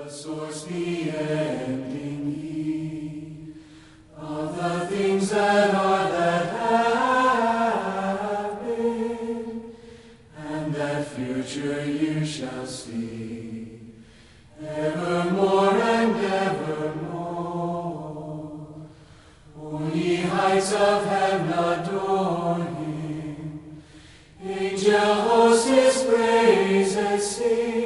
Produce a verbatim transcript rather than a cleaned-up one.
source, the end in me, of the things that are, that have been, and that future you shall see, evermore and evermore. O ye heights of heaven, adore him, angel hosts his praises sing.